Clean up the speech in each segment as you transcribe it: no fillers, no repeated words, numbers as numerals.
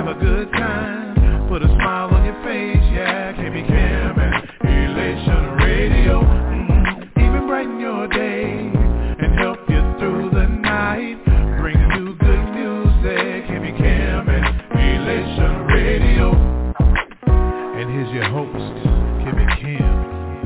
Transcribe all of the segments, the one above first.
have a good time, put a smile on your face, yeah, KB Cam and Elation Radio. Even brighten your day and help you through the night. Bring you good music, KB Cam and Elation Radio. And here's your host, KB Cam.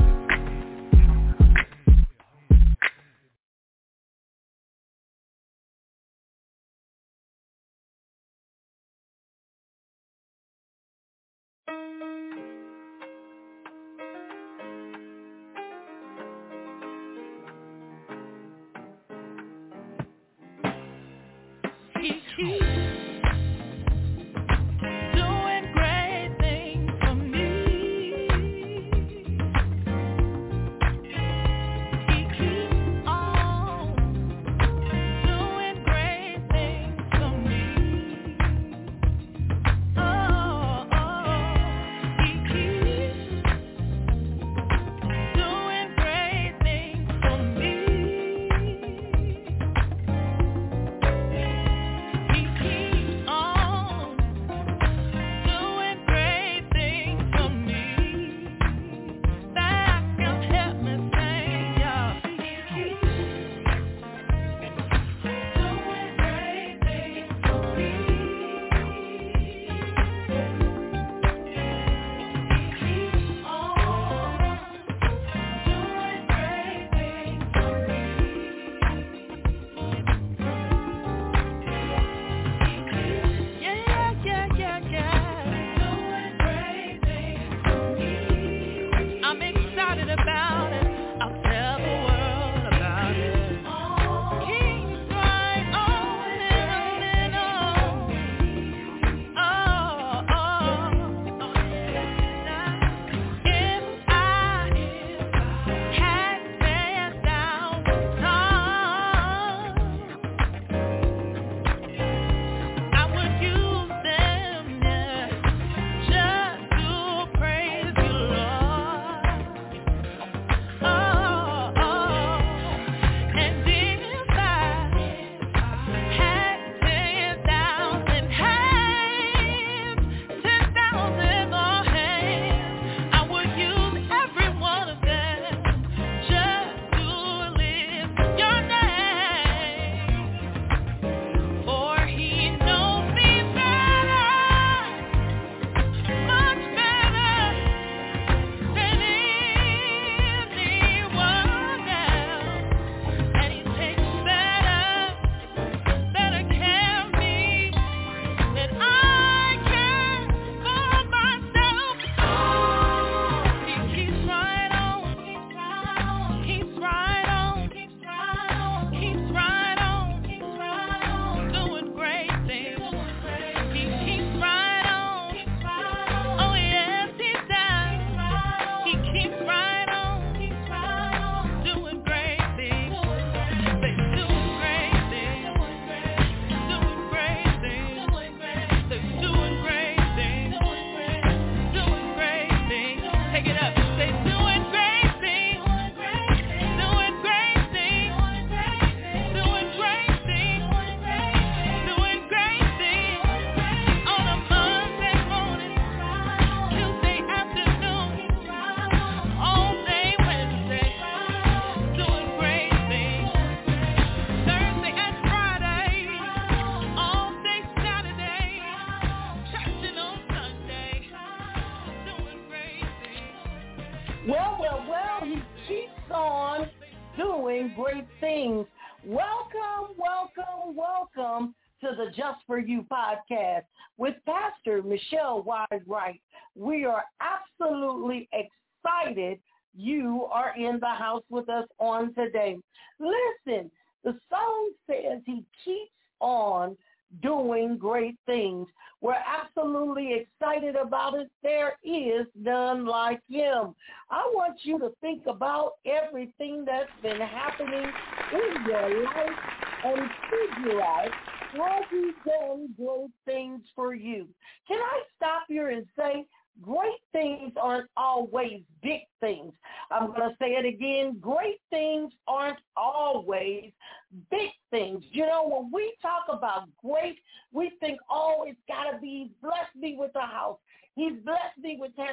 Welcome to the Just For You podcast with Pastor Michelle Wise-Wright. We are absolutely excited you are in the house with us on today. Listen, the song says he keeps on doing great things. We're absolutely excited about it. There is none like him. I want you to think about everything that's been happening in your life and figure out how he's done great things for you. Can I stop here and say, great things aren't always big things. I'm going to say it again. Great things aren't always big things. You know, when we talk about great, we think, oh, it's got to be blah,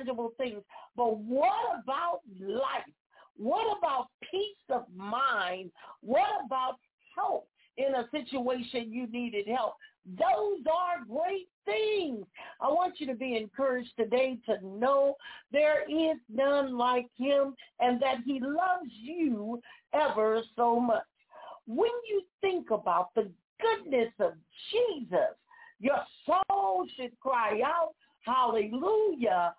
tangible things. But what about life? What about peace of mind? What about help in a situation you needed help? Those are great things. I want you to be encouraged today to know there is none like him and that he loves you ever so much. When you think about the goodness of Jesus, your soul should cry out, hallelujah,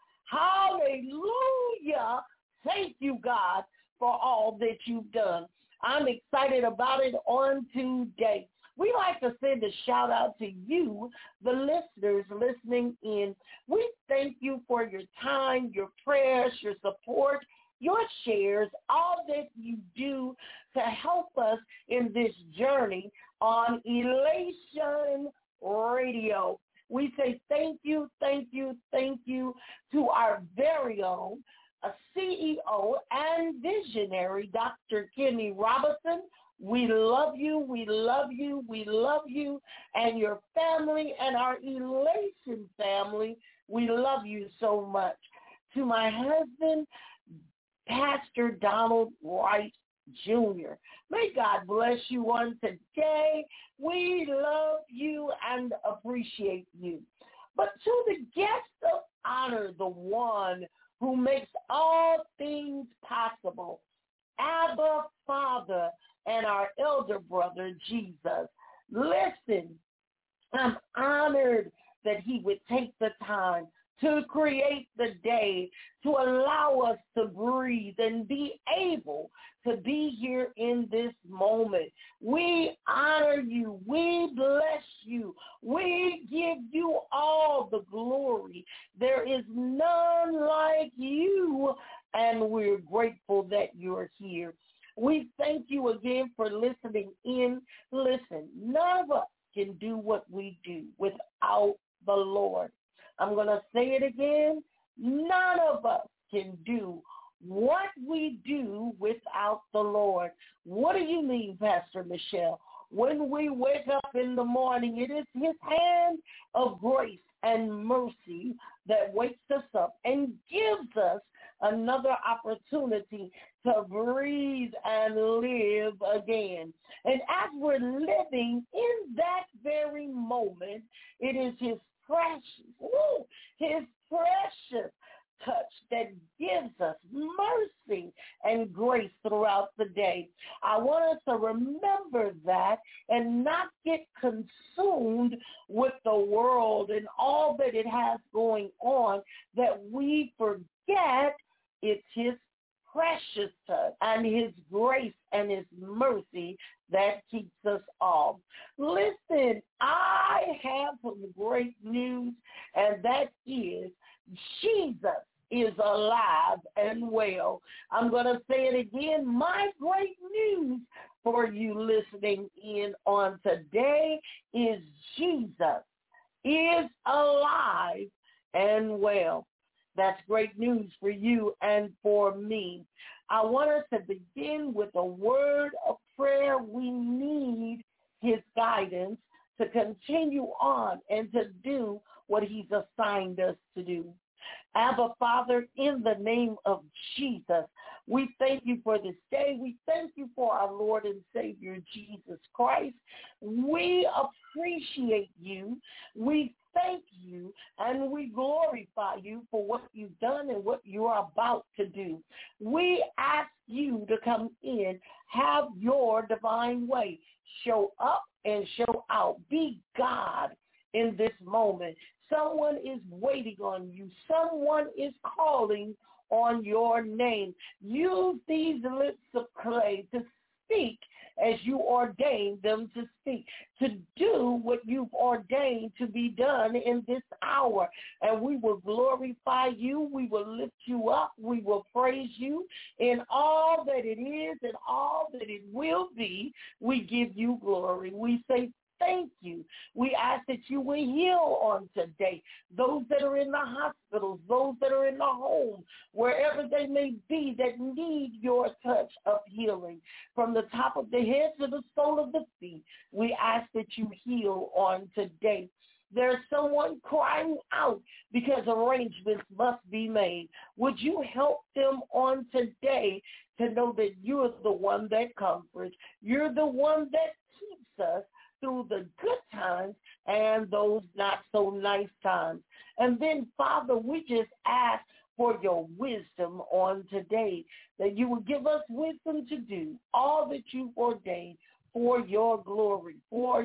hallelujah. Thank you, God, for all that you've done. I'm excited about it on today. We like to send a shout out to you, the listeners listening in. We thank you for your time, your prayers, your support, your shares, all that you do to help us in this journey on Elation Radio. We say thank you, thank you, thank you to our very own CEO and visionary, Dr. Kenny Robinson. We love you, we love you, we love you and your family and our Elation family. We love you so much. To my husband, Pastor Donald Wright Jr. May God bless you on today. We love you and appreciate you. But to the guest of honor, the one who makes all things possible, Abba Father and our elder brother Jesus. Listen, I'm honored that he would take the time to create the day, to allow us to breathe and be able to be here in this moment. We honor you. We bless you. We give you all the glory. There is none like you, and we're grateful that you're here. We thank you again for listening in. Listen, none of us can do what we do without the Lord. I'm going to say it again. None of us can do what we do without the Lord. What do you mean, Pastor Michelle? When we wake up in the morning, it is his hand of grace and mercy that wakes us up and gives us another opportunity to breathe and live again. And as we're living in that very moment, it is his precious touch that gives us mercy and grace throughout the day. I want us to remember that and not get consumed with the world and all that it has going on, that we forget it's his precious touch and his grace and his mercy that keeps us all. Listen, I have some great news, and that is Jesus is alive and well. I'm going to say it again. My great news for you listening in on today is Jesus is alive and well. That's great news for you and for me. I want us to begin with a word of prayer. We need his guidance to continue on and to do what he's assigned us to do. Abba, Father, in the name of Jesus, we thank you for this day. We thank you for our Lord and Savior, Jesus Christ. We appreciate you. We thank you, and we glorify you for what you've done and what you are about to do. We ask you to come in, have your divine way. Show up and show out. Be God in this moment. Someone is waiting on you. Someone is calling on your name. Use these lips of clay to speak as you ordained them to speak, to do what you've ordained to be done in this hour. And we will glorify you. We will lift you up. We will praise you in all that it is and all that it will be. We give you glory. We say thank you. We ask that you will heal on today. Those that are in the hospitals, those that are in the home, wherever they may be that need your touch of healing. From the top of the head to the sole of the feet, we ask that you heal on today. there's someone crying out because arrangements must be made, would you help them on today to know that you're the one that comforts, you're the one that keeps us through the good times and those not so nice times. And then, Father, we just ask for your wisdom on today, that you will give us wisdom to do all that you've ordained for your glory,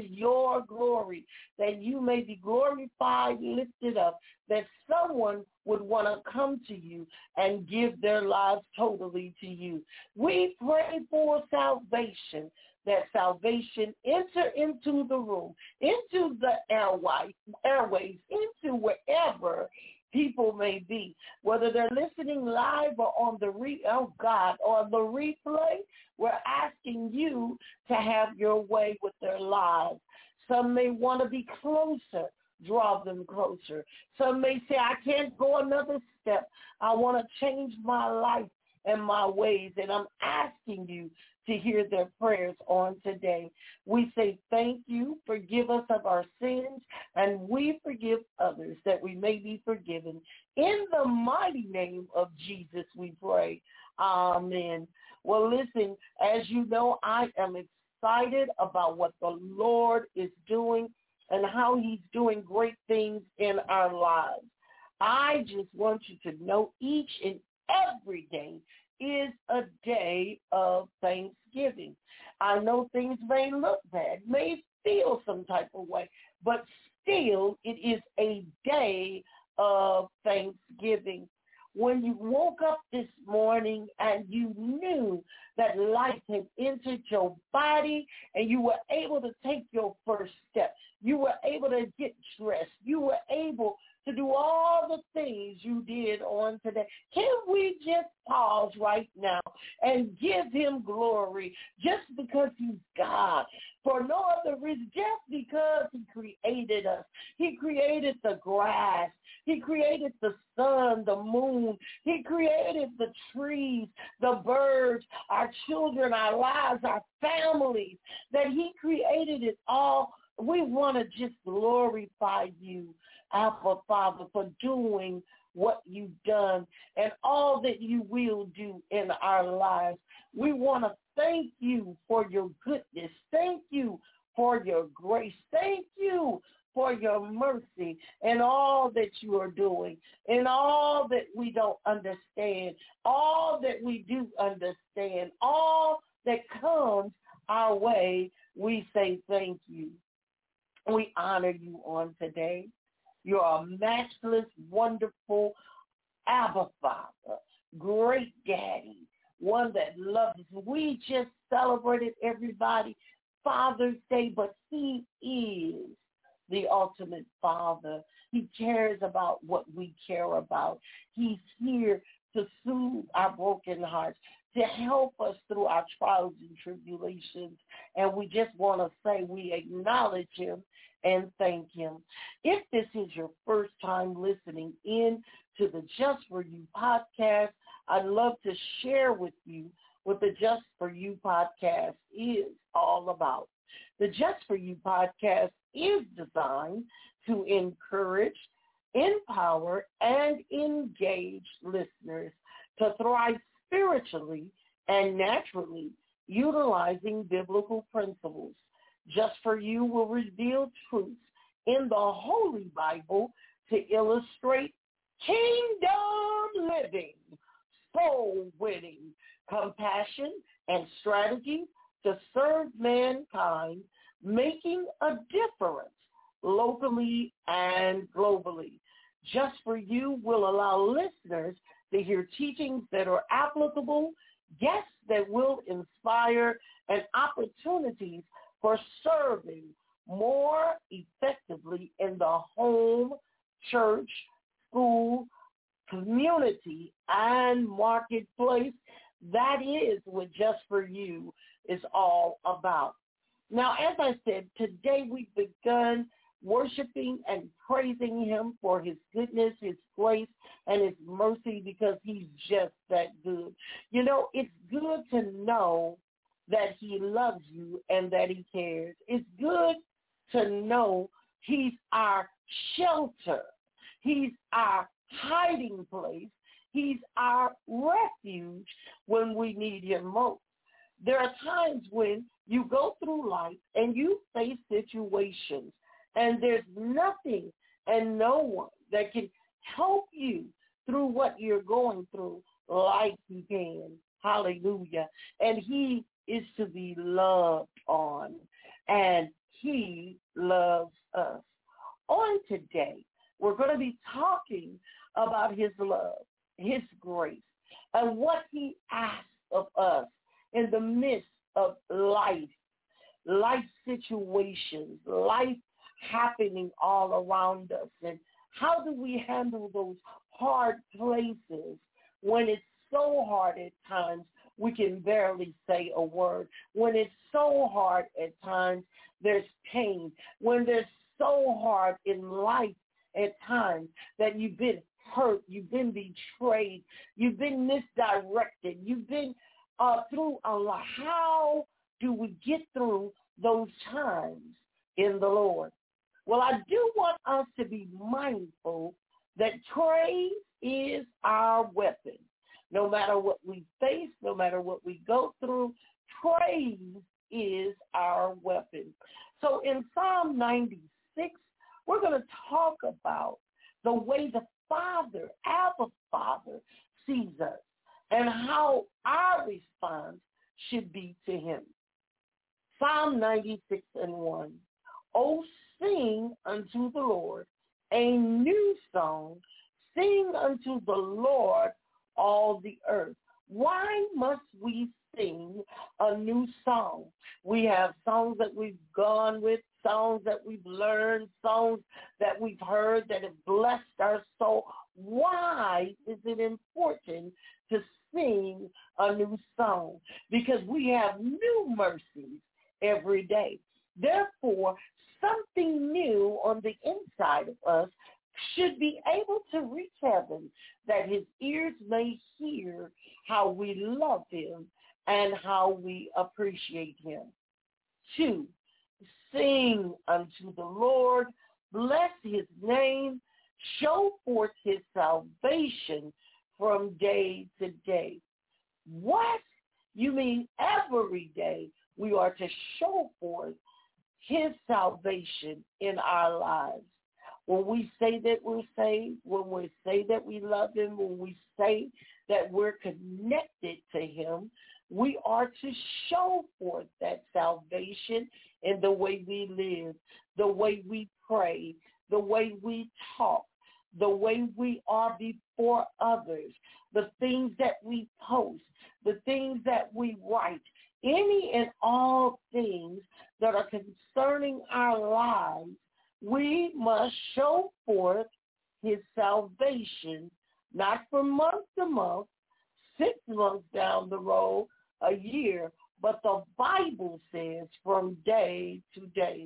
that you may be glorified, lifted up, that someone would want to come to you and give their lives totally to you. We pray for salvation, that salvation enter into the room, into the airways, into wherever people may be, whether they're listening live or on the replay. We're asking you to have your way with their lives. Some may want to be closer. Draw them closer. Some may say, I can't go another step. I want to change my life and my ways, and I'm asking you to hear their prayers on today. We say thank you. Forgive us of our sins, and we forgive others that we may be forgiven. In the mighty name of Jesus, we pray. Amen. Well, listen, as you know, I am excited about what the Lord is doing and how he's doing great things in our lives. I just want you to know each and every day is a day of thanksgiving. I know things may look bad, may feel some type of way, but still it is a day of thanksgiving. When you woke up this morning and you knew that life had entered your body and you were able to take your first step, you were able to get dressed, you were able to do all the things you did on today. Can we just pause right now and give him glory just because he's God? For no other reason, just because he created us. He created the grass. He created the sun, the moon. He created the trees, the birds, our children, our lives, our families, that he created it all. We want to just glorify you, Abba Father, for doing what you've done and all that you will do in our lives. We want to thank you for your goodness. Thank you for your grace. Thank you for your mercy and all that you are doing and all that we don't understand, all that we do understand, all that comes our way. We say thank you. We honor you on today. You're a matchless, wonderful Abba Father, great Daddy, one that loves us. We just celebrated, everybody, Father's Day, but he is the ultimate Father. He cares about what we care about. He's here to soothe our broken hearts, to help us through our trials and tribulations. And we just want to say we acknowledge him and thank him. If this is your first time listening in to the Just For You podcast, I'd love to share with you what the Just For You podcast is all about. The Just For You podcast is designed to encourage, empower, and engage listeners to thrive spiritually and naturally, utilizing biblical principles. Just For You will reveal truths in the Holy Bible to illustrate kingdom living, soul winning, compassion, and strategy to serve mankind, making a difference locally and globally. Just For You will allow listeners to hear teachings that are applicable, guests that will inspire, and opportunities for serving more effectively in the home, church, school, community, and marketplace. That is what Just For You is all about. Now, as I said, today we've begun worshiping and praising him for his goodness, his grace, and his mercy, because he's just that good. You know, it's good to know that he loves you and that he cares. It's good to know He's our shelter. He's our hiding place. He's our refuge when we need him most. There are times when you go through life and you face situations and there's nothing and no one that can help you through what you're going through like he can. Hallelujah. And he is to be loved on, and he loves us. On today, we're going to be talking about his love, his grace, and what he asks of us in the midst of life situations, life happening all around us. And how do we handle those hard places when it's so hard at times we can barely say a word, when it's so hard at times there's pain, when there's so hard in life at times that you've been hurt, you've been betrayed, you've been misdirected, you've been through a lot. How do we get through those times in the Lord? Well, I do want us to be mindful that praise is our weapon. No matter what we face, no matter what we go through, praise is our weapon. So in Psalm 96, we're going to talk about the way the Father, Abba Father, sees us and how our response should be to him. Psalm 96:1. Oh, sing unto the Lord a new song. Sing unto the Lord all the earth. Why must we sing a new song? We have songs that we've gone with, songs that we've learned, songs that we've heard that have blessed our soul. Why is it important to sing a new song? Because we have new mercies every day. Therefore, something new on the inside of us should be able to reach heaven, that his ears may hear how we love him and how we appreciate him. 2, sing unto the Lord, bless his name, show forth his salvation from day to day. What? You mean every day we are to show forth his salvation in our lives. When we say that we're saved, when we say that we love him, when we say that we're connected to him, we are to show forth that salvation in the way we live, the way we pray, the way we talk, the way we are before others, the things that we post, the things that we write, any and all things that are concerning our lives. We must show forth his salvation, not from month to month, 6 months down the road, a year, but the Bible says from day to day.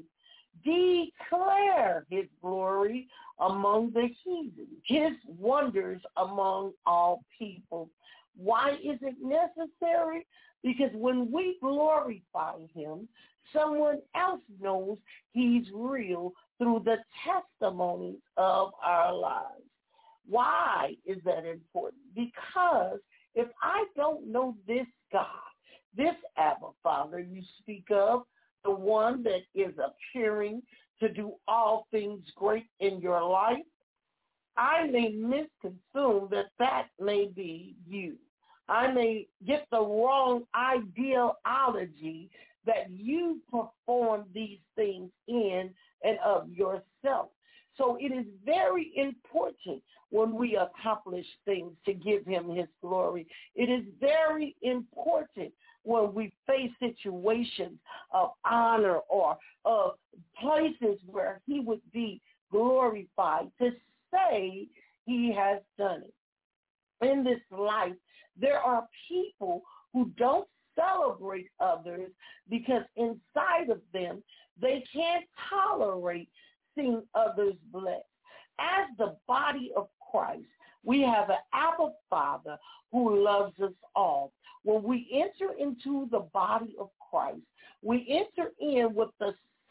Declare his glory among the heathen, his wonders among all people. Why is it necessary? Because when we glorify him, someone else knows he's real through the testimonies of our lives. Why is that important? Because if I don't know this God, this Abba Father you speak of, the one that is appearing to do all things great in your life, I may misconstrue that may be you. I may get the wrong ideology that you perform these things in and of yourself. So it is very important when we accomplish things to give him his glory. It is very important when we face situations of honor or of places where he would be glorified, to say he has done it. In this life, there are people who don't celebrate others because inside of them, they can't tolerate seeing others blessed. As the body of Christ, we have an Abba Father who loves us all. When we enter into the body of Christ, we enter in with the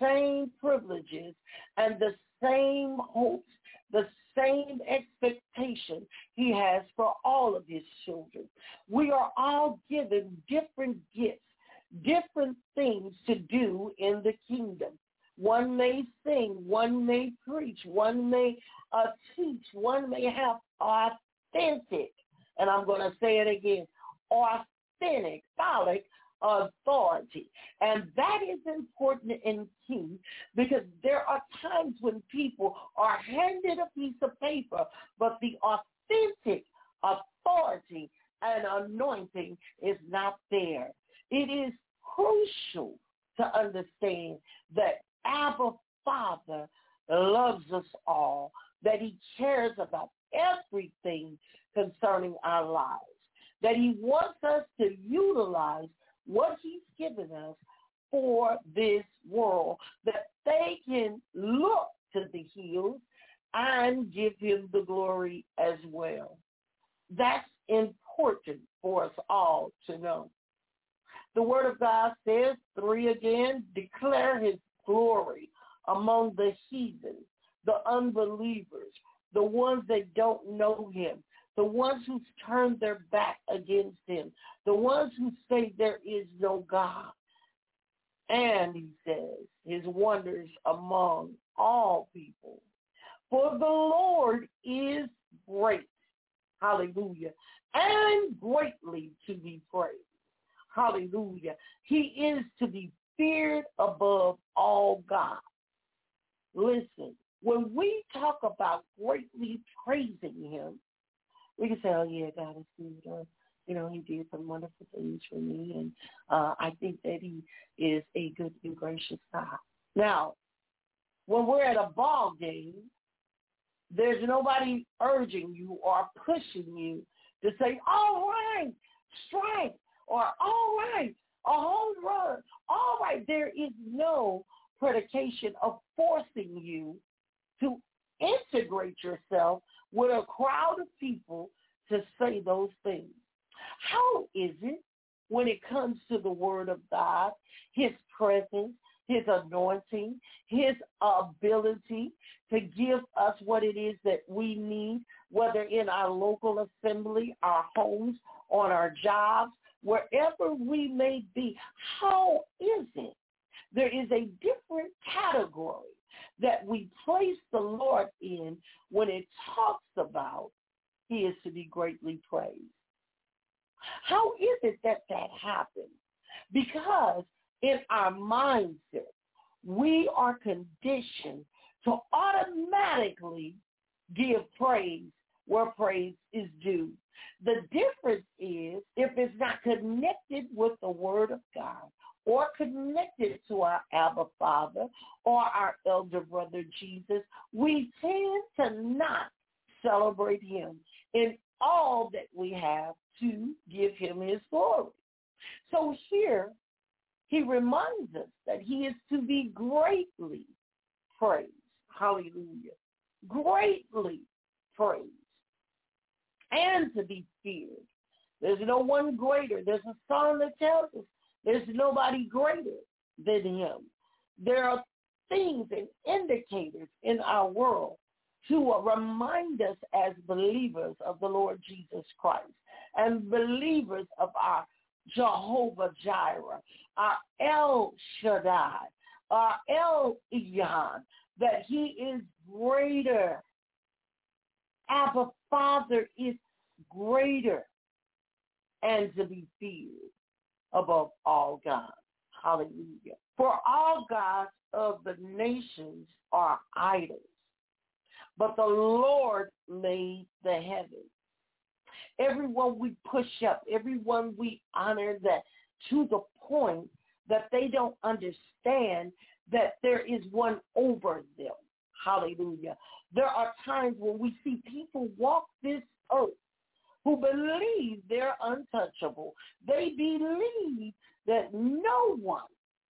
same privileges and the same hopes, the same expectation he has for all of his children. We are all given different gifts, different things to do in the kingdom. One may sing, one may preach, one may teach, one may have authentic, and I'm going to say it again, authentic, solid authority. And that is important and key, because there are times when people are handed a piece of paper, but the authentic authority and anointing is not there. It is crucial to understand that Abba Father loves us all, that he cares about everything concerning our lives, that he wants us to utilize what he's given us for this world, that they can look to the hills and give him the glory as well. That's important for us all to know. The word of God says, 3 again, declare his glory among the heathen, the unbelievers, the ones that don't know him, the ones who turn their back against him, the ones who say there is no God. And he says, his wonders among all people. For the Lord is great, hallelujah, and greatly to be praised. Hallelujah. He is to be feared above all gods. Listen, when we talk about greatly praising him, we can say, oh, yeah, God is good. Or, he did some wonderful things for me. And I think that he is a good and gracious God. Now, when we're at a ball game, there's nobody urging you or pushing you to say, all right, strike, or all right, a home run. All right, there is no predication of forcing you to integrate yourself with a crowd of people to say those things. How is it when it comes to the word of God, his presence, his anointing, his ability to give us what it is that we need, whether in our local assembly, our homes, on our jobs, wherever we may be? How is it? There is a different category that we place the Lord in when it talks about he is to be greatly praised. How is it that happens? Because in our mindset, we are conditioned to automatically give praise where praise is due. The difference is if it's not connected with the word of God or connected to our Abba Father or our elder brother Jesus, we tend to not celebrate him in all that we have to give him his glory. So here he reminds us that he is to be greatly praised. Hallelujah. Greatly praised. And to be feared. There's no one greater. There's a song that tells us there's nobody greater than him. There are things and indicators in our world to remind us as believers of the Lord Jesus Christ and believers of our Jehovah Jireh, our El Shaddai, our El Elyon, that he is greater. Abba Father is greater and to be feared above all gods. Hallelujah. For all gods of the nations are idols, but the Lord made the heavens. Everyone we push up, everyone we honor, that to the point that they don't understand that there is one over them. Hallelujah. There are times when we see people walk this earth who believe they're untouchable. They believe that no one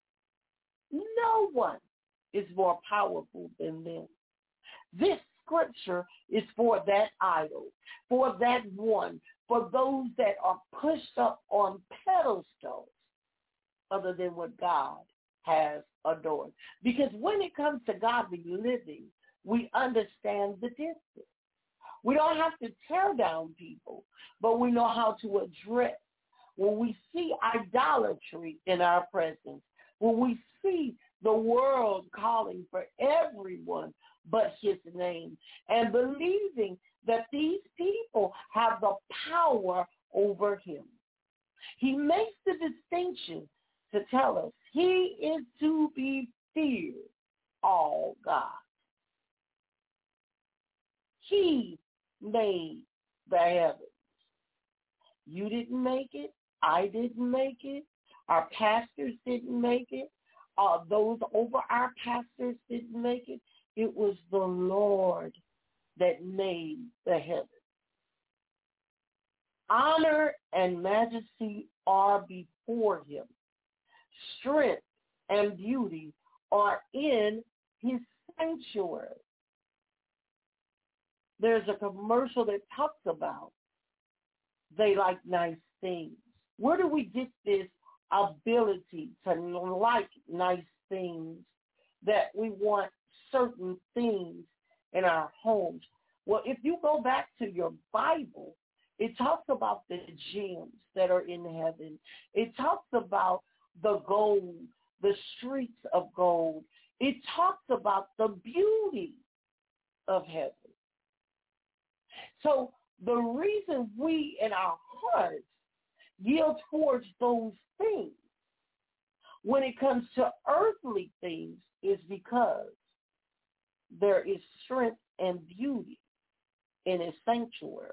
is more powerful than them. This scripture is for that idol, for that one, for those that are pushed up on pedestals other than what God has adorned. Because when it comes to godly living, we understand the distance. We don't have to tear down people, but we know how to address. When we see idolatry in our presence, when we see the world calling for everyone but his name, and believing that these people have the power over him. He makes the distinction to tell us he is to be feared, all God. He made the heavens. You didn't make it. I didn't make it. Our pastors didn't make it. Those over our pastors didn't make it. It was the Lord that made the heavens. Honor and majesty are before him. Strength and beauty are in his sanctuary. There's a commercial that talks about they like nice things. Where do we get this ability to like nice things, that we want certain things in our homes? Well, if you go back to your Bible, it talks about the gems that are in heaven. It talks about the gold, the streets of gold. It talks about the beauty of heaven. So the reason we in our hearts yield towards those things when it comes to earthly things is because there is strength and beauty in his sanctuary.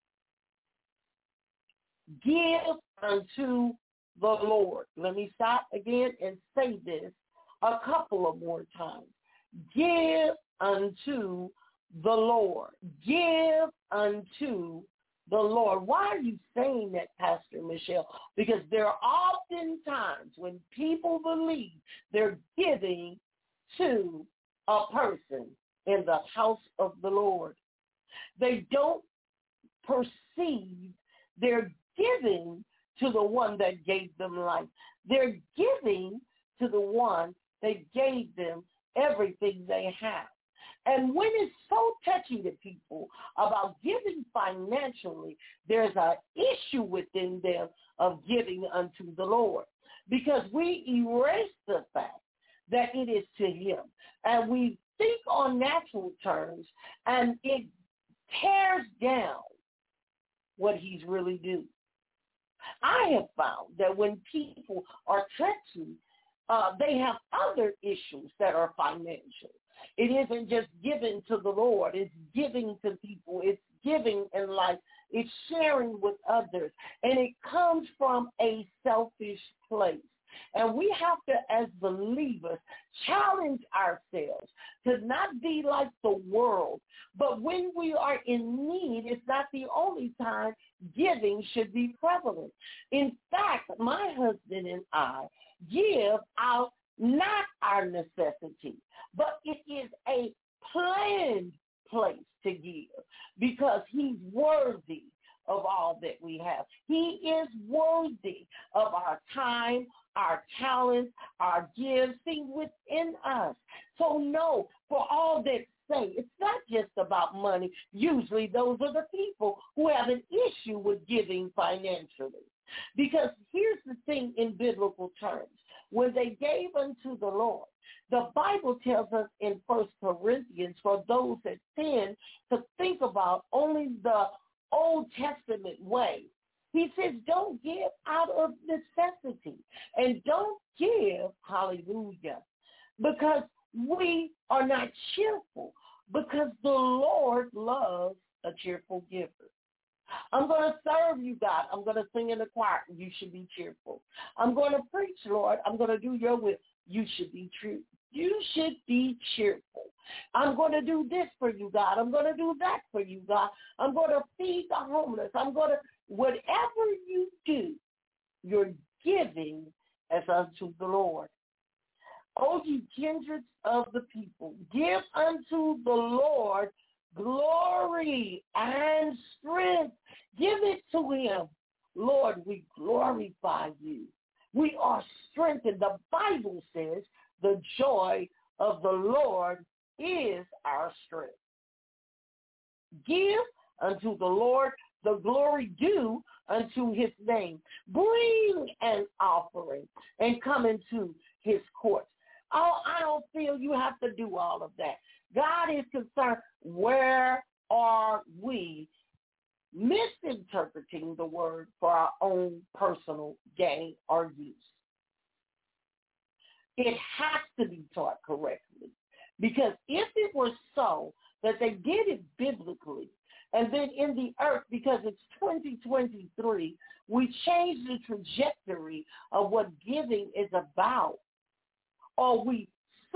Give unto the Lord. Let me stop again and say this a couple of more times. Give unto the Lord. Give unto the Lord. Why are you saying that, Pastor Michelle? Because there are often times when people believe they're giving to a person in the house of the Lord. They don't perceive they're giving to the one that gave them life. They're giving to the one that gave them everything they have. And when it's so touchy to people about giving financially, there's an issue within them of giving unto the Lord, because we erase the fact that it is to him. And we think on natural terms, and it tears down what he's really due. I have found that when people are touchy, they have other issues that are financial. It isn't just giving to the Lord. It's giving to people. It's giving in life. It's sharing with others. And it comes from a selfish place. And we have to, as believers, challenge ourselves to not be like the world. But when we are in need, it's not the only time giving should be prevalent. In fact, my husband and I give out not our necessity, but it is a planned place to give, because he's worthy of all that we have. He is worthy of our time, our talents, our gifts within us. So no, for all that say, it's not just about money. Usually those are the people who have an issue with giving financially. Because here's the thing in biblical terms. When they gave unto the Lord, the Bible tells us in 1 Corinthians, for those that tend to think about only the Old Testament way, he says, don't give out of necessity, and don't give, hallelujah, because we are not cheerful, because the Lord loves a cheerful giver. I'm going to serve you, God. I'm going to sing in the choir. You should be cheerful. I'm going to preach, Lord. I'm going to do your will. You should be true. You should be cheerful. I'm going to do this for you, God. I'm going to do that for you, God. I'm going to feed the homeless. Whatever you do, you're giving as unto the Lord. O ye kindreds of the people, give unto the Lord glory and strength. Give it to him. Lord, we glorify you We are strengthened. The Bible says the joy of the Lord is our strength. Give unto the Lord the glory due unto his name. Bring an offering and come into his courts. Oh, I don't feel you have to do all of that. God is concerned, where are we misinterpreting the word for our own personal gain or use? It has to be taught correctly. Because if it were so that they did it biblically, and then in the earth, because it's 2023, we change the trajectory of what giving is about, or we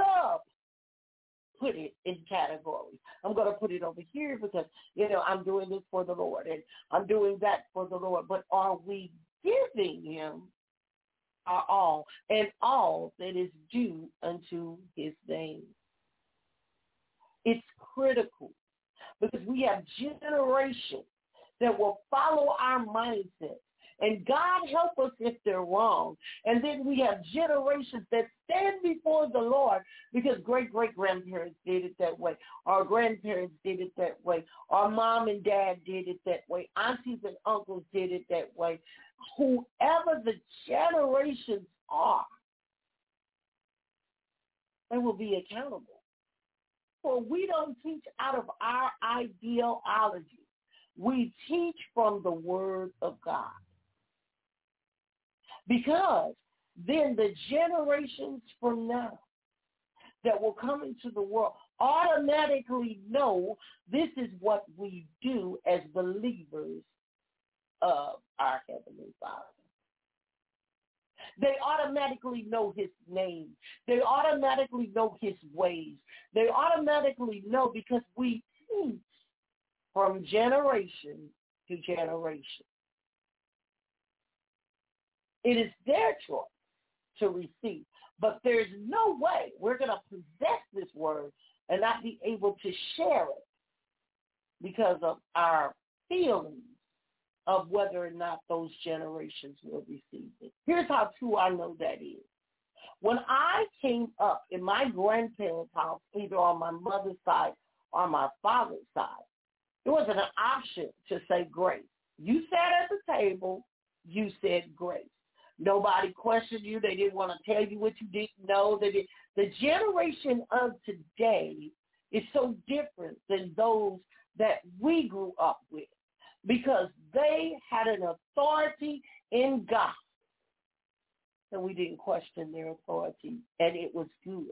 put it in categories. I'm going to put it over here because, I'm doing this for the Lord and I'm doing that for the Lord. But are we giving him our all and all that is due unto his name? It's critical because we have generations that will follow our mindset. And God help us if they're wrong. And then we have generations that stand before the Lord because great-great-grandparents did it that way. Our grandparents did it that way. Our mom and dad did it that way. Aunties and uncles did it that way. Whoever the generations are, they will be accountable. For we don't teach out of our ideology. We teach from the Word of God. Because then the generations from now that will come into the world automatically know this is what we do as believers of our Heavenly Father. They automatically know his name. They automatically know his ways. They automatically know because we teach from generation to generation. It is their choice to receive. But there's no way we're going to possess this word and not be able to share it because of our feelings of whether or not those generations will receive it. Here's how true I know that is. When I came up in my grandparents' house, either on my mother's side or my father's side, there wasn't an option to say grace. You sat at the table, you said grace. Nobody questioned you. They didn't want to tell you what you didn't know. The generation of today is so different than those that we grew up with because they had an authority in God. And we didn't question their authority, and it was good.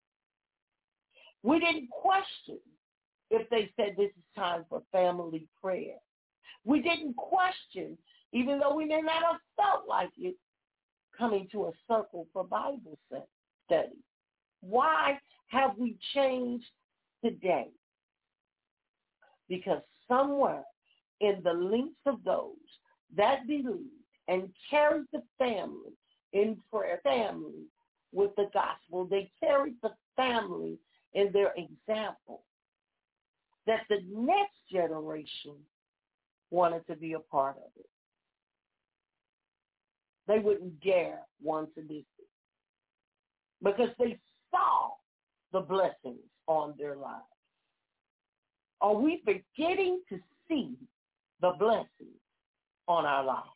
We didn't question if they said this is time for family prayer. We didn't question, even though we may not have felt like it, coming to a circle for Bible study. Why have we changed today? Because somewhere in the links of those that believed and carried the family in prayer, family with the gospel, they carried the family in their example, that the next generation wanted to be a part of it. They wouldn't dare want to miss it because they saw the blessings on their lives. Are we forgetting to see the blessings on our lives?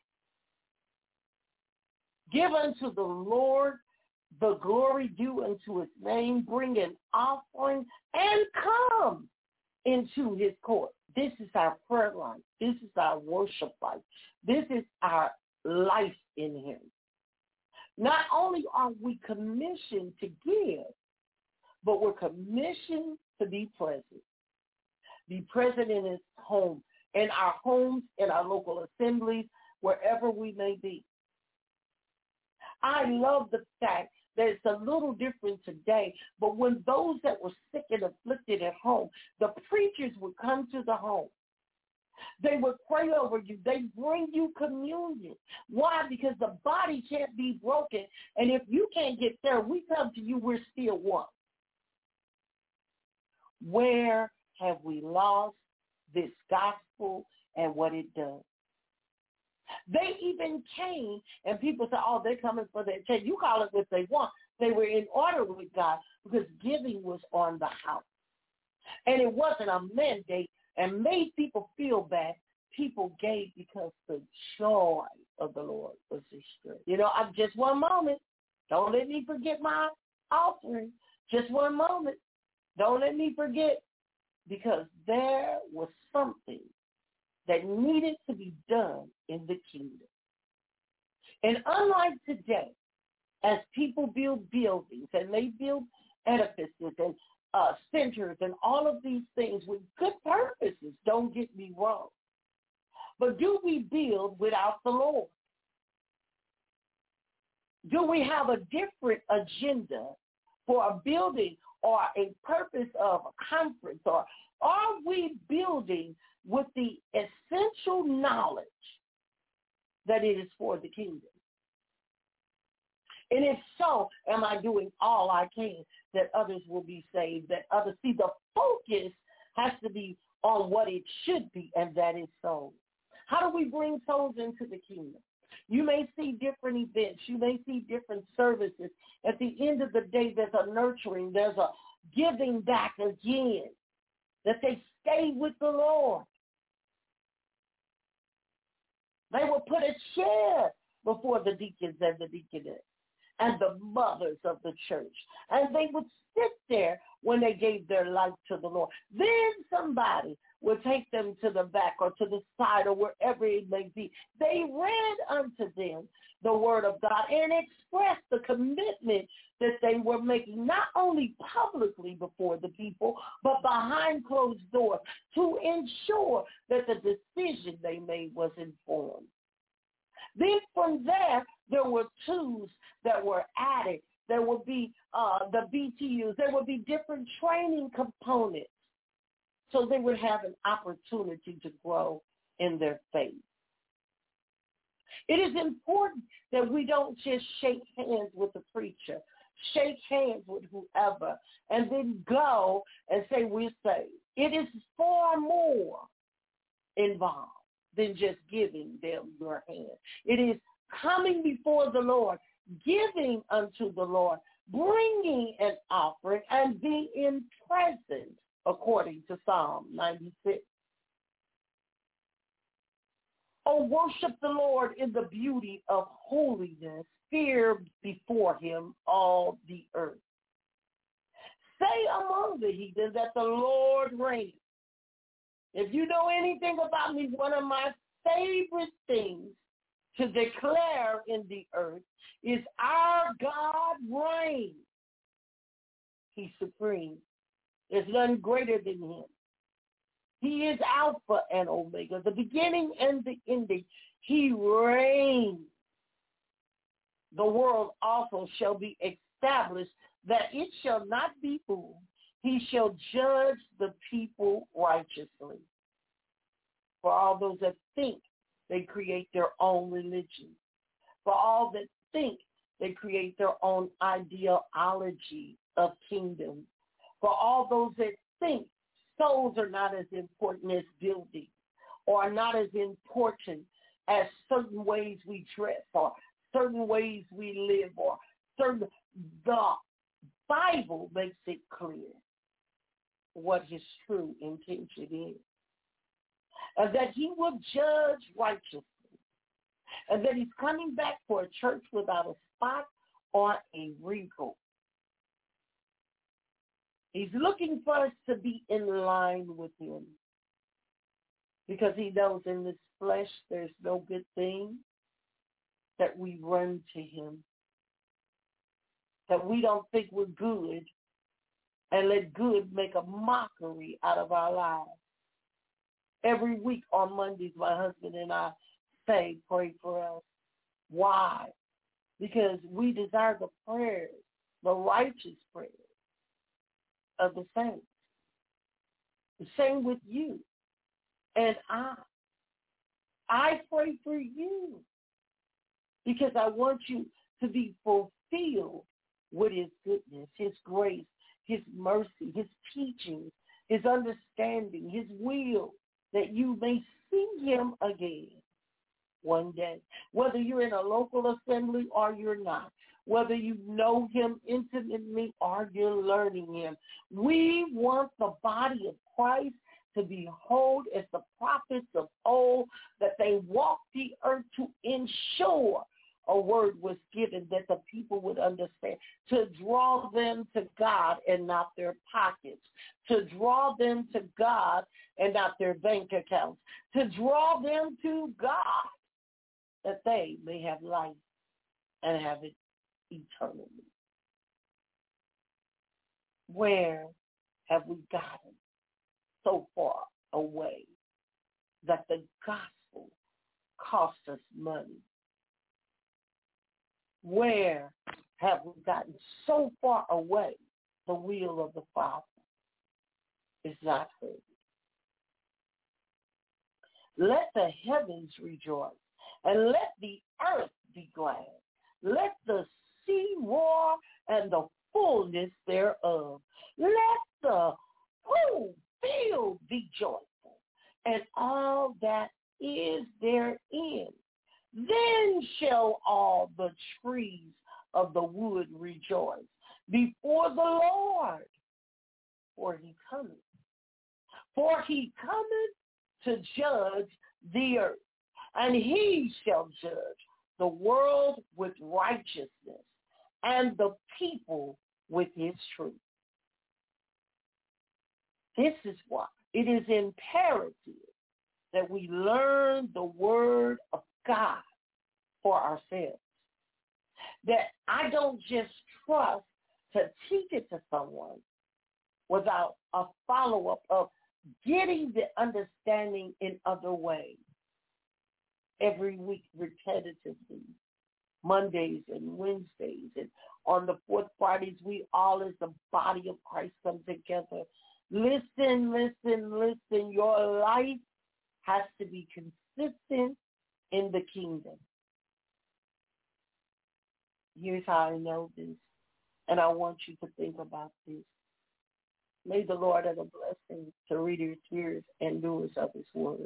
Give unto the Lord the glory due unto his name. Bring an offering and come into his court. This is our prayer life. This is our worship life. This is our life in him. Not only are we commissioned to give, but we're commissioned to be present. Be present in his home, in our homes, in our local assemblies, wherever we may be. I love the fact that it's a little different today, but when those that were sick and afflicted at home, the preachers would come to the home. They would pray over you. They bring you communion. Why? Because the body can't be broken. And if you can't get there, we come to you, we're still one. Where have we lost this gospel and what it does? They even came, and people say, oh, they're coming for their check. You call it what they want. They were in order with God because giving was on the house. And it wasn't a mandate and made people feel bad. People gave because the joy of the Lord was their strength. You know, just one moment. Don't let me forget my offering. Just one moment. Don't let me forget, because there was something that needed to be done in the kingdom. And unlike today, as people build buildings and they build edifices and centers and all of these things with good purposes, don't get me wrong. But do we build without the Lord? Do we have a different agenda for a building or a purpose of a conference? Or are we building with the essential knowledge that it is for the kingdom? And if so, am I doing all I can that others will be saved, that others see? The focus has to be on what it should be, and that is souls. How do we bring souls into the kingdom? You may see different events. You may see different services. At the end of the day, there's a nurturing. There's a giving back again, that they stay with the Lord. They will put a chair before the deacons and the deaconess and the mothers of the church. And they would sit there when they gave their life to the Lord. Then somebody would take them to the back or to the side or wherever it may be. They read unto them the word of God and expressed the commitment that they were making, not only publicly before the people, but behind closed doors, to ensure that the decision they made was informed. Then from there were twos that were added. There would be the BTUs. There would be different training components, so they would have an opportunity to grow in their faith. It is important that we don't just shake hands with the preacher, shake hands with whoever, and then go and say we're saved. It is far more involved than just giving them your hand. It is coming before the Lord, giving unto the Lord, bringing an offering, and being present, according to Psalm 96. Oh, worship the Lord in the beauty of holiness. Fear before him all the earth. Say among the heathen that the Lord reigns. If you know anything about me, one of my favorite things to declare in the earth is our God reigns. He's supreme. There's none greater than him. He is Alpha and Omega, the beginning and the ending. He reigns. The world also shall be established, that it shall not be moved. He shall judge the people righteously. For all those that think they create their own religion. For all that think they create their own ideology of kingdom. For all those that think souls are not as important as buildings, or are not as important as certain ways we dress, or certain ways we live, or certain. The Bible makes it clear what his true intention is, and that he will judge righteously, and that he's coming back for a church without a spot or a wrinkle. He's looking for us to be in line with him, because he knows in this flesh there's no good thing, that we run to him, that we don't think we're good and let good make a mockery out of our lives. Every week on Mondays, my husband and I say, pray for us. Why? Because we desire the prayers, the righteous prayers of the saints. The same with you and I. I pray for you because I want you to be fulfilled with his goodness, his grace, his mercy, his teachings, his understanding, his will, that you may see him again one day. Whether you're in a local assembly or you're not, whether you know him intimately or you're learning him, we want the body of Christ to behold as the prophets of old, that they walked the earth to ensure a word was given that the people would understand, to draw them to God and not their pockets, to draw them to God and not their bank accounts, to draw them to God that they may have life and have it eternally. Where have we gotten so far away that the gospel cost us money? Where have we gotten so far away the will of the Father is not heard? Let the heavens rejoice, and let the earth be glad. Let the sea roar and the fullness thereof. Let the whole field be joyful, and all that is therein. Then shall all the trees of the wood rejoice before the Lord, for he cometh. For he cometh to judge the earth, and he shall judge the world with righteousness and the people with his truth. This is why it is imperative that we learn the word of God for ourselves. That I don't just trust to teach it to someone without a follow-up of getting the understanding in other ways. Every week repetitively, Mondays and Wednesdays, and on the fourth Fridays, we all as the body of Christ come together. Listen, listen, listen. Your life has to be consistent in the kingdom. Here's how I know this, and I want you to think about this. May the Lord add a blessing to readers, hearers, and doers of his word.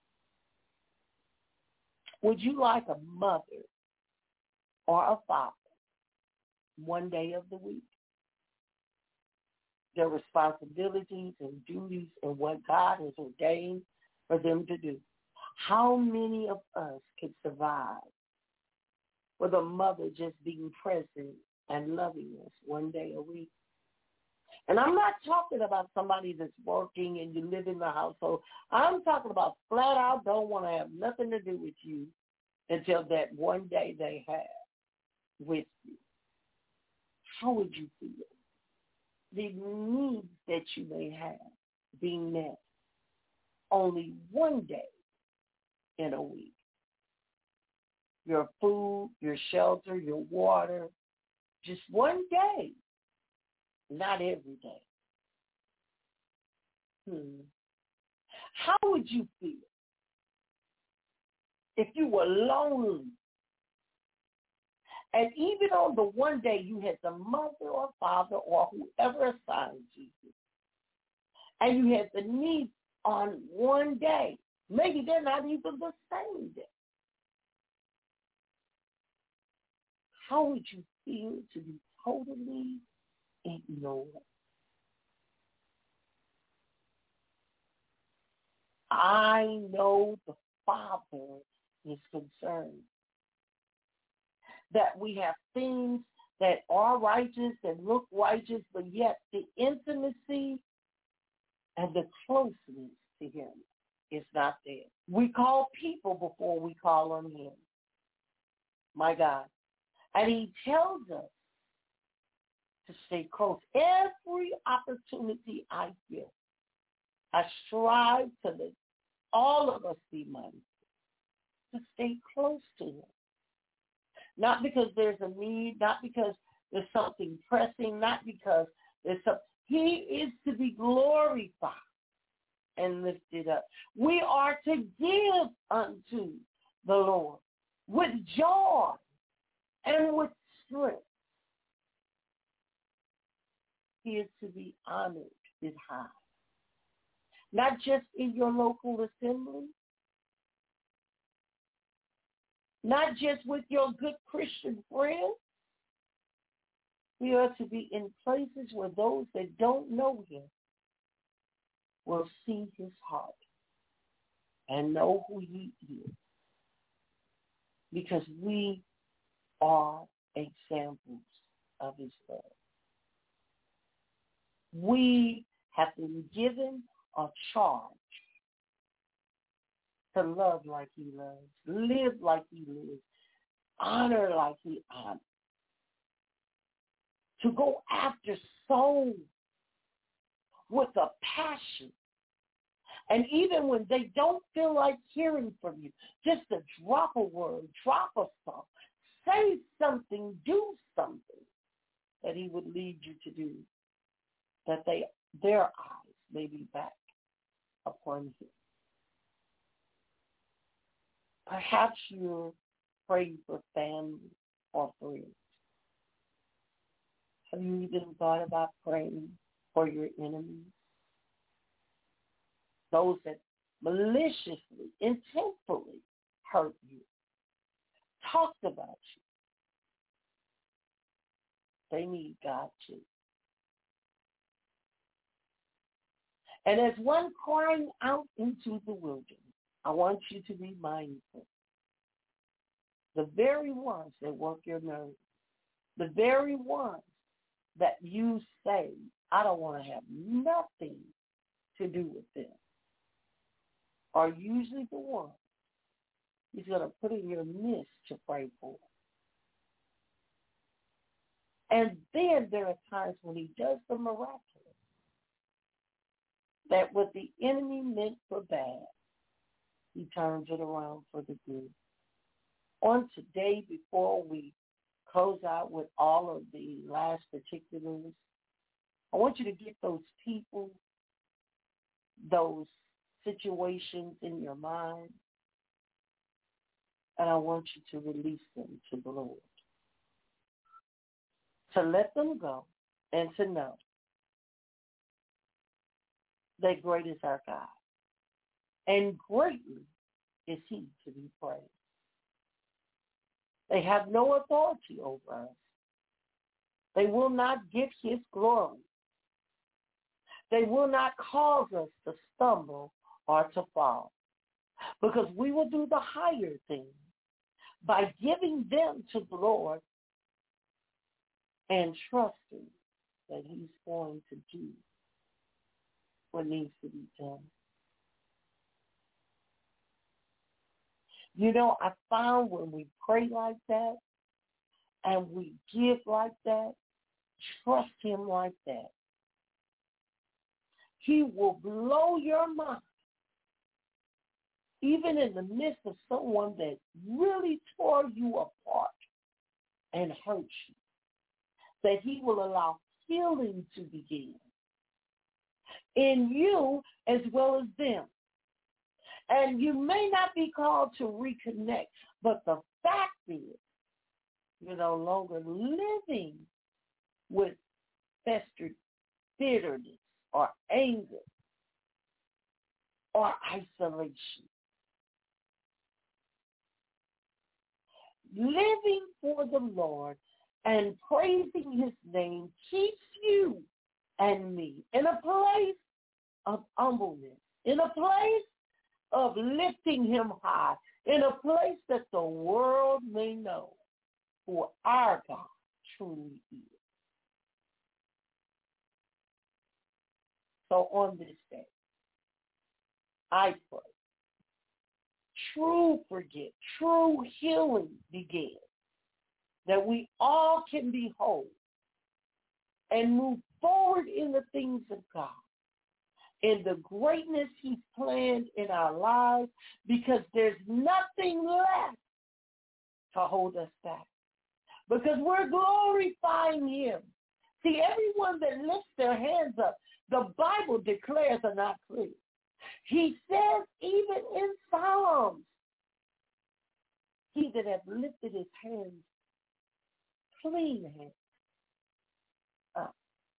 Would you like a mother or a father one day of the week? Their responsibilities and duties and what God has ordained for them to do. How many of us could survive with a mother just being present and loving us one day a week? And I'm not talking about somebody that's working and you live in the household. I'm talking about flat out don't want to have nothing to do with you until that one day they have with you. How would you feel? The needs that you may have being met only one day in a week. Your food, your shelter, your water, just one day, not every day. How would you feel if you were lonely and even on the one day you had the mother or father or whoever assigned you, and you had the need on one day? Maybe they're not even the same day. How would you feel to be totally ignored? I know the Father is concerned that we have things that are righteous and look righteous, but yet the intimacy and the closeness to him is not there. We call people before we call on him. My God. And he tells us to stay close. Every opportunity I get, I strive to let all of us be mindful to stay close to him. Not because there's a need, not because there's something pressing, not because there's something. He is to be glorified and lifted up. We are to give unto the Lord with joy and with strength. He is to be honored in high. Not just in your local assembly, not just with your good Christian friends. We are to be in places where those that don't know him will see his heart and know who he is, because we are examples of his love. We have been given a charge to love like he loves, live like he lives, honor like he honors, to go after souls with a passion. And even when they don't feel like hearing from you, just to drop a word, drop a song, say something, do something that he would lead you to do, that their eyes may be back upon him. Perhaps you're praying for family or friends. Have you even thought about praying for your enemies? Those that maliciously, intentfully hurt you, talked about you. They need God too. And as one crying out into the wilderness, I want you to be mindful. The very ones that work your nerves, the very ones that you say, I don't want to have nothing to do with them, are usually the ones he's going to put in your midst to pray for. And then there are times when he does the miraculous, that what the enemy meant for bad, he turns it around for the good. On today, before we close out with all of the last particulars, I want you to get those people, those situations in your mind, and I want you to release them to the Lord. To let them go and to know that great is our God, and greatly is he to be praised. They have no authority over us. They will not get his glory. They will not cause us to stumble or to fall, because we will do the higher thing by giving them to the Lord and trusting that he's going to do what needs to be done. You know, I found when we pray like that and we give like that, trust him like that, he will blow your mind, even in the midst of someone that really tore you apart and hurt you, that he will allow healing to begin in you as well as them. And you may not be called to reconnect, but the fact is you're no longer living with festered bitterness or anger or isolation. Living for the Lord and praising his name keeps you and me in a place of humbleness, in a place of lifting him high, in a place that the world may know who our God truly is. So on this day, I pray, true healing begins, that we all can be whole and move forward in the things of God, in the greatness he's planned in our lives, because there's nothing left to hold us back, because we're glorifying him. See, everyone that lifts their hands up, the Bible declares are not clear. He says even in Psalms, he that hath lifted his hands, clean hands up.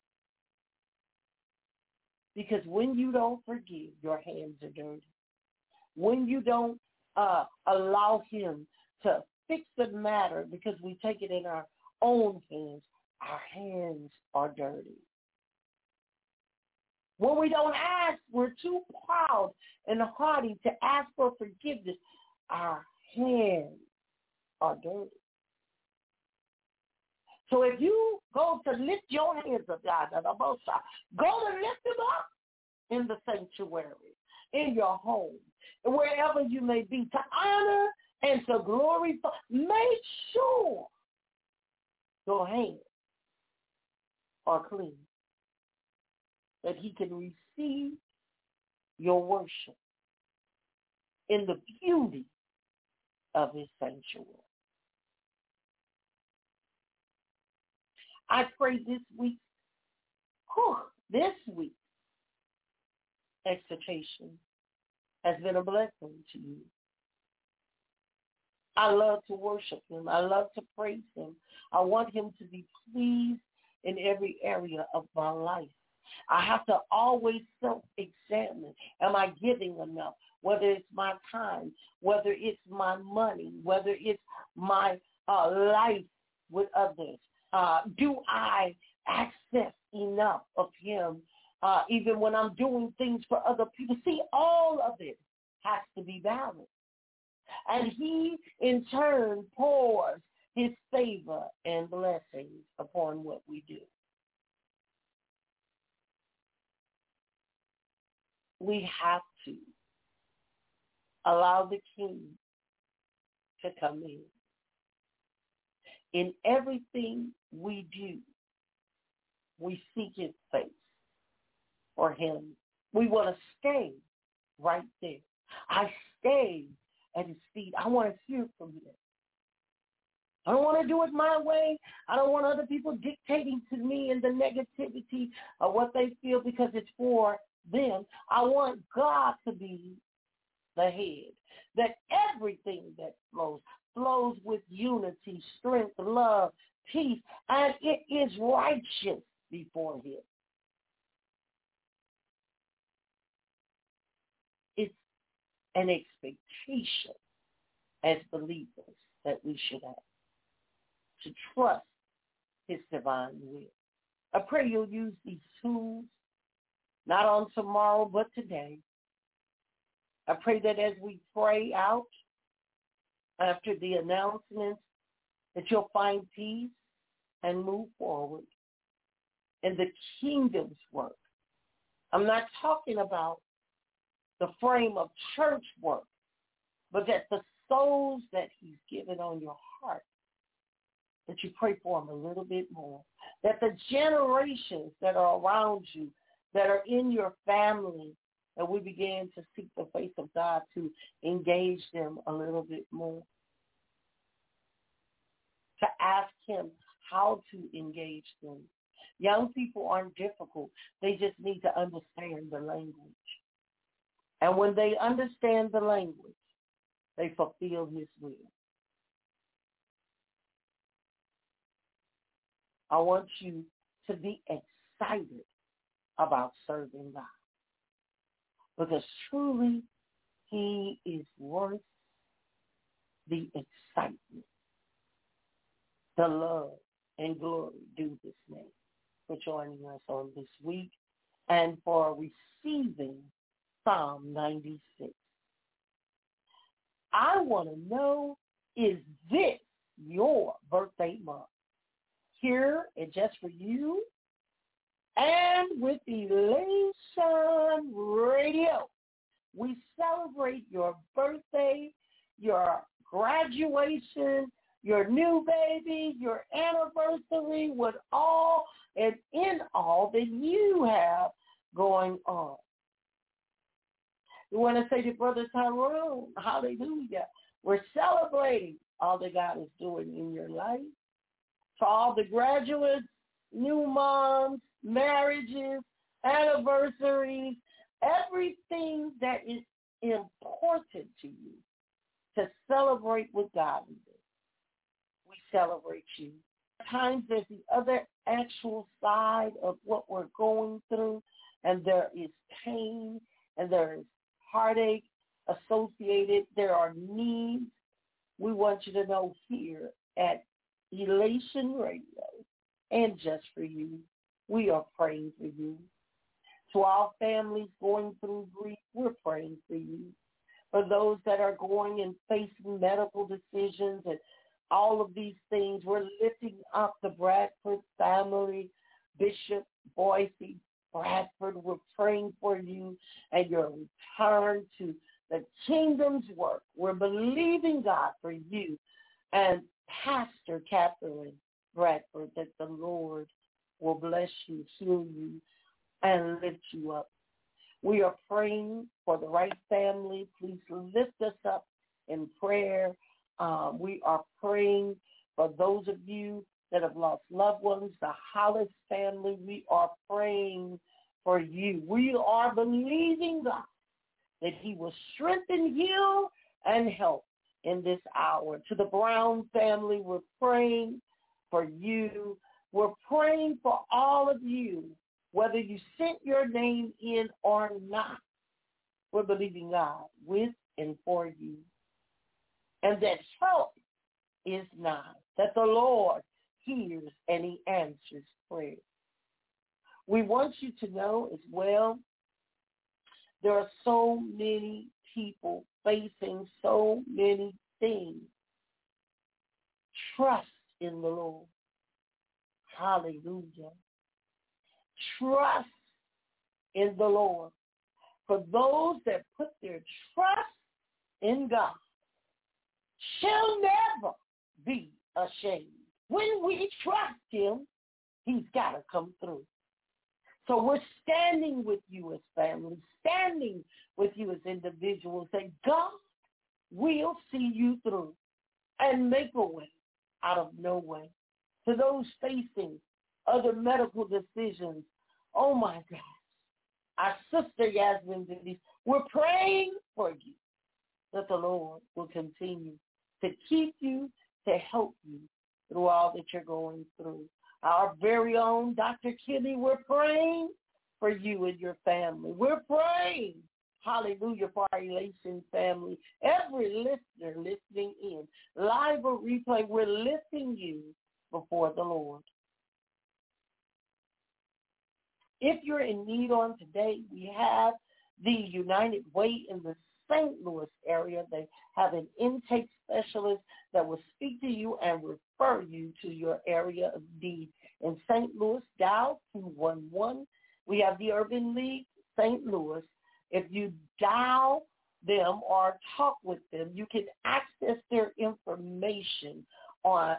Because when you don't forgive, your hands are dirty. When you don't allow him to fix the matter because we take it in our own hands, our hands are dirty. When we don't ask, we're too proud and haughty to ask for forgiveness. Our hands are dirty. So if you go to lift your hands up, go to lift them up in the sanctuary, in your home, wherever you may be, to honor and to glorify. Make sure your hands are clean, that he can receive your worship in the beauty of his sanctuary. I pray this week's exhortation has been a blessing to you. I love to worship him. I love to praise him. I want him to be pleased in every area of my life. I have to always self-examine. Am I giving enough? Whether it's my time, whether it's my money, whether it's my life with others. Do I access enough of him even when I'm doing things for other people? See, all of it has to be balanced. And he, in turn, pours his favor and blessings upon what we do. We have to allow the King to come in. In everything we do, we seek his face for him. We want to stay right there. I stay at his feet. I want to hear from him. I don't want to do it my way. I don't want other people dictating to me in the negativity of what they feel because it's for them. I want God to be the head, that everything that flows with unity, strength, love, peace, and it is righteous before him. It's an expectation as believers that we should have to trust his divine will. I pray you'll use these tools, not on tomorrow, but today. I pray that as we pray out after the announcements, that you'll find peace and move forward in the kingdom's work. I'm not talking about the frame of church work, but that the souls that he's given on your heart, that you pray for them a little bit more, that the generations that are around you, that are in your family, that we begin to seek the face of God to engage them a little bit more, to ask him how to engage them. Young people aren't difficult. They just need to understand the language. And when they understand the language, they fulfill his will. I want you to be excited about serving God, because truly he is worth the excitement, the love and glory due this name, for joining us on this week and for receiving Psalm 96. I want to know, is this your birthday month? Here at Just For You and with Elation Radio, we celebrate your birthday, your graduation, your new baby, your anniversary, with all and in all that you have going on. We want to say to Brother Tyrone, hallelujah, we're celebrating all that God is doing in your life. For all the graduates, new moms, marriages, anniversaries, everything that is important to you to celebrate with God in this. We celebrate you. At times there's the other actual side of what we're going through, and there is pain, and there is heartache associated. There are needs we want you to know here at Elation Radio and Just for You, we are praying for you. To our families going through grief, we're praying for you. For those that are going and facing medical decisions and all of these things, we're lifting up the Bradford family, Bishop Boise Bradford. We're praying for you and your return to the kingdom's work. We're believing, God, for you and Pastor Catherine Bradford, that the Lord will bless you, heal you, and lift you up. We are praying for the right family. Please lift us up in prayer. We are praying for those of you that have lost loved ones, the Hollis family. We are praying for you. We are believing, God, that he will strengthen, heal, and help in this hour. To the Brown family, we're praying for you. We're praying for all of you, whether you sent your name in or not. We're believing God with and for you. And that help is nigh, that the Lord hears and he answers prayer. We want you to know as well, there are so many people facing so many things. Trust in the Lord. Hallelujah. Trust in the Lord. For those that put their trust in God shall never be ashamed. When we trust him, he's got to come through. So we're standing with you as family, standing with you as individuals, that God will see you through and make a way out of no way. To those facing other medical decisions, oh my gosh, our sister Yasmin Denise, we're praying for you that the Lord will continue to keep you, to help you through all that you're going through. Our very own Dr. Kimmy, we're praying for you and your family. We're praying, hallelujah, for our Elation family. Every listener listening in, live or replay, we're lifting you before the Lord. If you're in need on today, we have the United Way in the St. Louis area. They have an intake specialist that will speak to you and refer you to your area of need. In St. Louis, dial 211. We have the Urban League St. Louis. If you dial them or talk with them, you can access their information on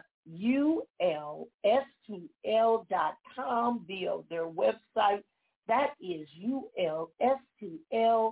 ulstl.com via their website. That is ulstl.com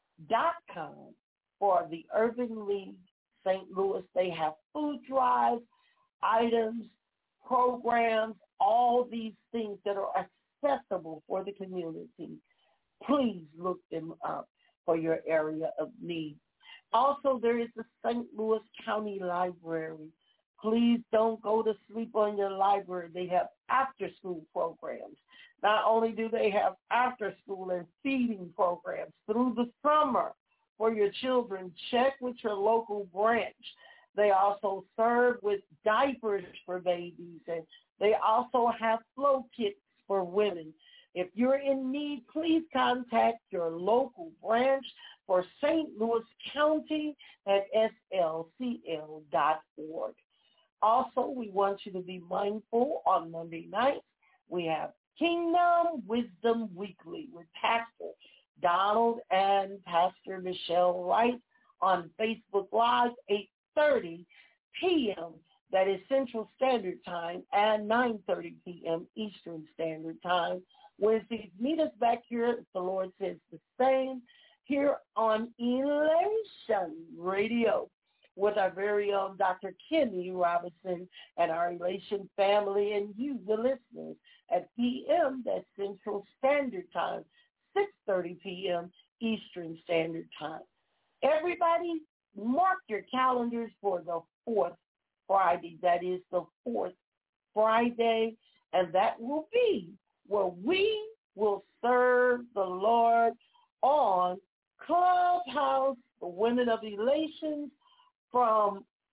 for the Urban League St. Louis. They have food drives, items, programs, all these things that are accessible for the community. Please look them up for your area of need. Also, there is the St. Louis County Library. Please don't go to sleep on your library. They have after-school programs. Not only do they have after-school and feeding programs through the summer for your children, check with your local branch. They also serve with diapers for babies, and they also have flow kits for women. If you're in need, please contact your local branch for St. Louis County at slcl.org. Also, we want you to be mindful on Monday nights. We have Kingdom Wisdom Weekly with Pastor Donald and Pastor Michelle Wright on Facebook Live, 8:30 p.m. That is Central Standard Time, and 9:30 p.m. Eastern Standard Time. Wednesdays, meet us back here, if the Lord says the same, here on Elation Radio with our very own Dr. Kimmy Robinson and our Elation family and you, the listeners, at p.m. That's Central Standard Time, 6:30 p.m. Eastern Standard Time. Everybody, mark your calendars for the 4th Friday. That is the 4th Friday, and that will be where we will serve the Lord on Clubhouse, the Women of Elation, from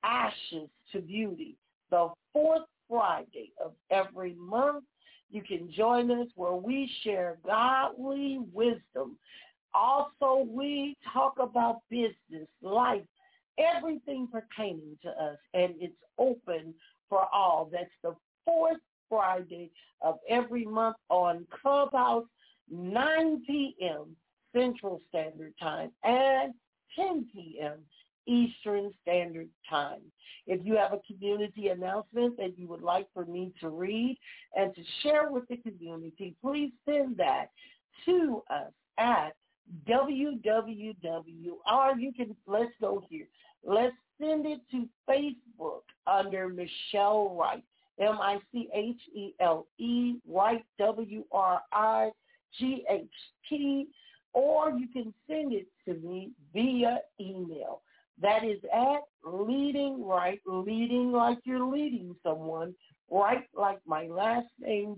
Ashes to Beauty, the fourth Friday of every month. You can join us where we share godly wisdom. Also, we talk about business, life, everything pertaining to us, and it's open for all. That's the fourth Friday of every month on Clubhouse, 9 p.m. Central Standard Time and 10 p.m. Eastern Standard Time. If you have a community announcement that you would like for me to read and to share with the community, please send that to us at www, or you can, let's go here. Let's send it to Facebook under Michelle Wright, M-I-C-H-E-L-E, Wright, W-R-I-G-H-T, or you can send it to me via email. That is at Leading Right, leading like you're leading someone, right like my last name,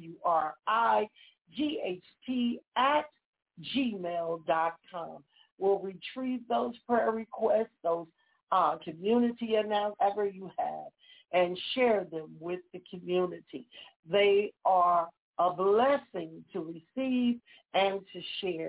W-R-I-G-H-T at gmail.com. We'll retrieve those prayer requests, those community announcements, whatever you have, and share them with the community. They are a blessing to receive and to share.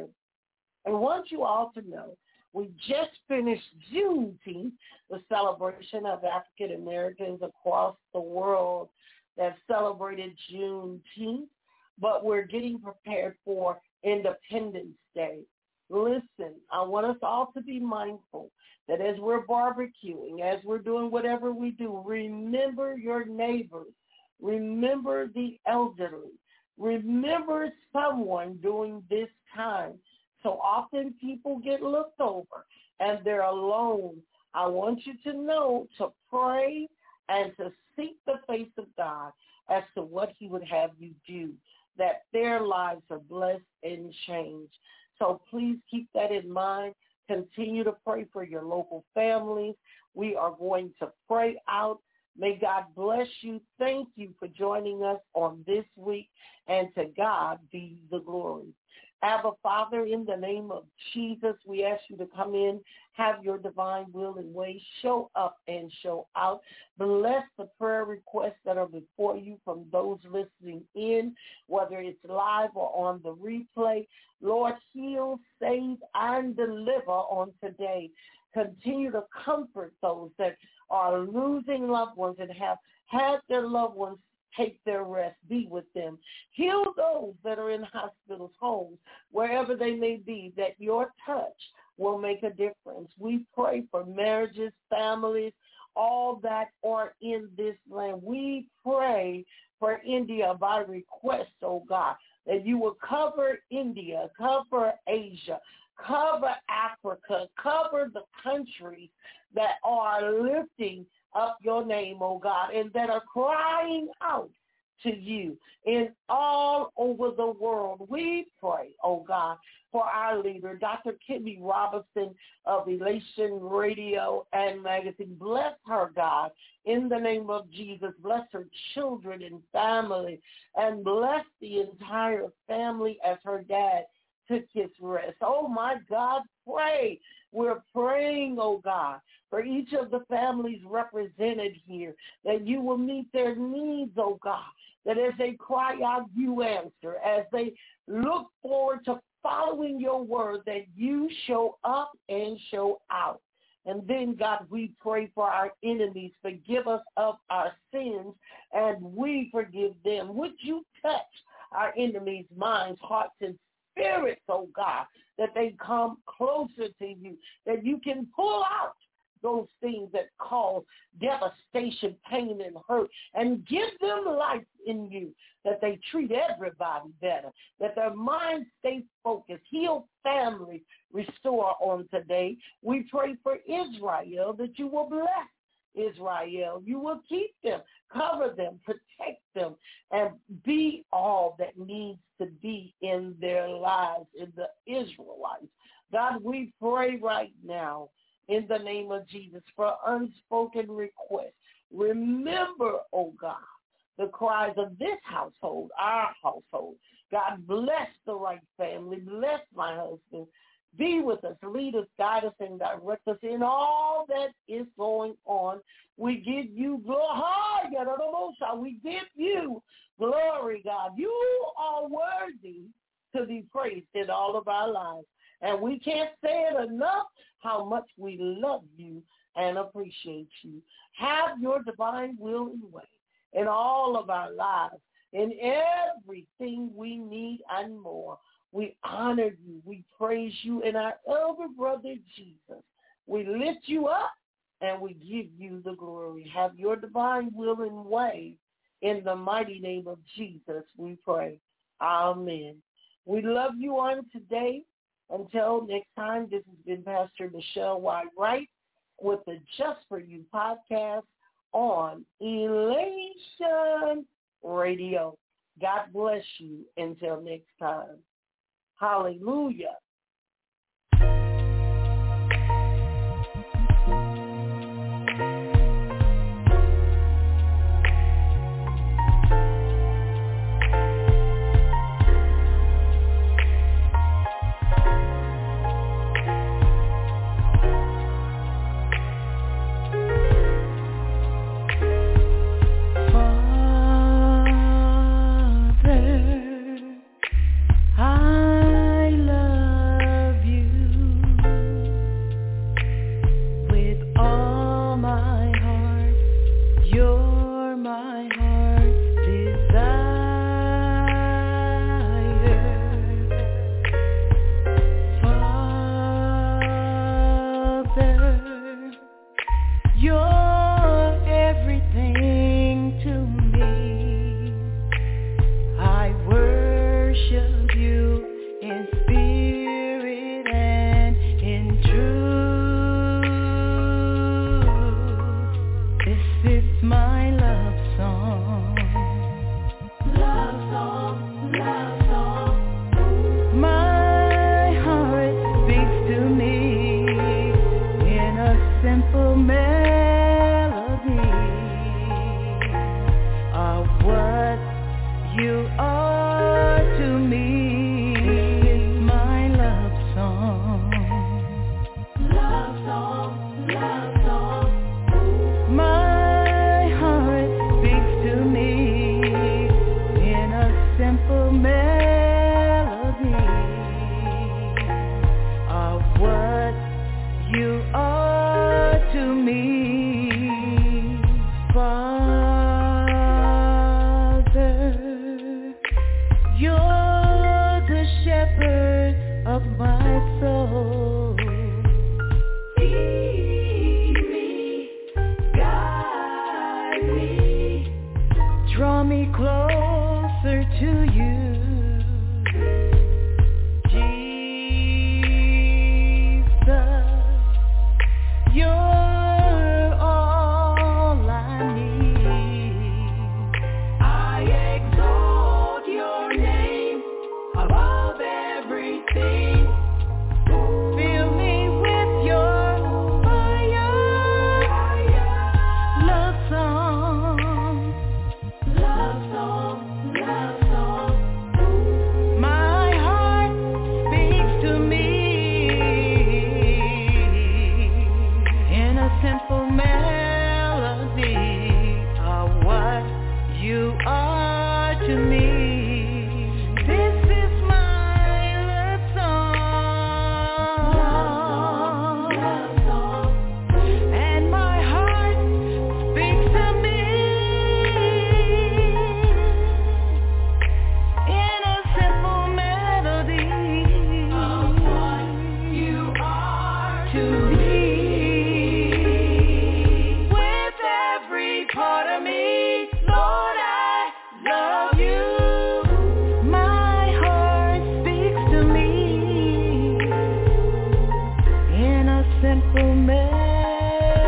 I want you all to know we just finished Juneteenth, the celebration of African Americans across the world that celebrated Juneteenth, but we're getting prepared for Independence Day. Listen, I want us all to be mindful that as we're barbecuing, as we're doing whatever we do, remember your neighbors, remember the elderly, remember someone during this time. So often people get looked over and they're alone. I want you to know to pray and to seek the face of God as to what he would have you do, that their lives are blessed and changed. So please keep that in mind. Continue to pray for your local families. We are going to pray out. May God bless you. Thank you for joining us on this week, and to God be the glory. Abba, Father, in the name of Jesus, we ask you to come in, have your divine will and way, show up and show out. Bless the prayer requests that are before you from those listening in, whether it's live or on the replay. Lord, heal, save, and deliver on today. Continue to comfort those that are losing loved ones and have had their loved ones take their rest. Be with them. Heal those that are in hospitals, homes, wherever they may be, that your touch will make a difference. We pray for marriages, families, all that are in this land. We pray for India by request, oh God, that you will cover India, cover Asia, cover Africa, cover the countries that are lifting up your name, oh God, and that are crying out to you in all over the world. We pray, oh God, for our leader, Dr. Kimmy Robinson of Elation Radio and Magazine. Bless her, God, in the name of Jesus. Bless her children and family, and bless the entire family as her dad took his rest. Oh, my God, pray. We're praying, oh God, for each of the families represented here, that you will meet their needs, oh God, that as they cry out, you answer. As they look forward to following your word, that you show up and show out. And then, God, we pray for our enemies. Forgive us of our sins, and we forgive them. Would you touch our enemies' minds, hearts, and spirits, oh God, that they come closer to you, that you can pull out those things that cause devastation, pain, and hurt, and give them life in you, that they treat everybody better, that their minds stay focused, heal families, restore on today. We pray for Israel, that you will bless Israel. You will keep them, cover them, protect them, and be all that needs to be in their lives, in the Israelites. God, we pray right now in the name of Jesus for unspoken requests. Remember, oh God, the cries of this household, our household. God, bless the right family. Bless my husband. Be with us, lead us, guide us, and direct us in all that is going on. We give you glory. We give you glory, God. You are worthy to be praised in all of our lives. And we can't say it enough how much we love you and appreciate you. Have your divine will and way in all of our lives, in everything we need and more. We honor you. We praise you in our elder brother Jesus. We lift you up and we give you the glory. Have your divine will and way. In the mighty name of Jesus, we pray. Amen. We love you on today. Until next time, this has been Pastor Michelle Wright with the Just For You podcast on Elation Radio. God bless you until next time. Hallelujah.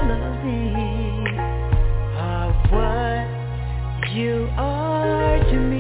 You are to me.